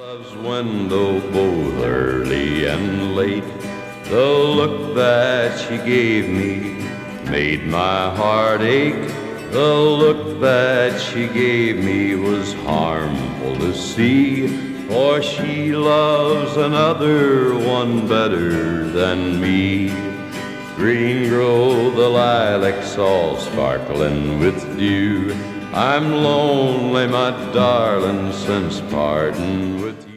Love's window both early and late. The look that she gave me made my heart ache. The look that she gave me was harmful to see, for she loves another one better than me. Green grow the lilacs all sparkling with dew. I'm lonely, my darling, since parting with you.